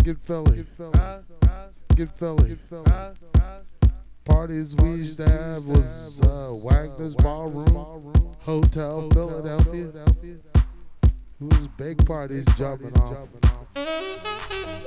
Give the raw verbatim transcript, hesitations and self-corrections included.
Get Philly. Get Philly. Parties we used to have was uh, Wagner's Ballroom, Hotel Philadelphia. It was big parties jumping off.